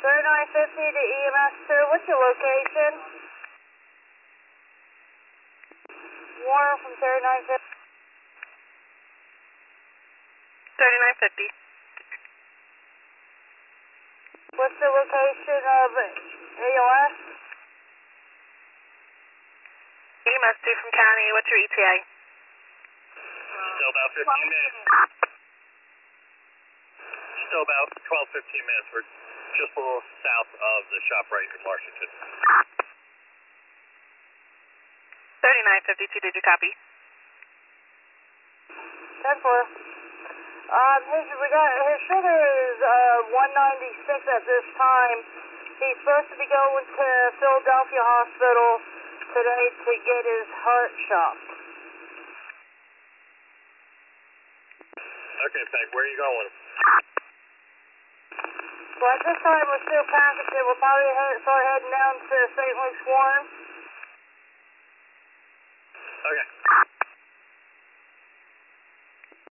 3950 to EMS 2. What's your location? Warren from 3950. 3950. What's the location of AOS? EMS 2 from county. What's your ETA? Still about 15 minutes. Still about 12, 15 minutes. We're just a little south of the ShopRite in Washington. 3952, did you copy? 10-4. His sugar is 196 at this time. He's supposed to be going to Philadelphia Hospital today to get his heart shocked. Okay, Peg, where are you going? Well, at this time we're still packaging. We'll probably start heading down to St. Luke's Warren. Okay.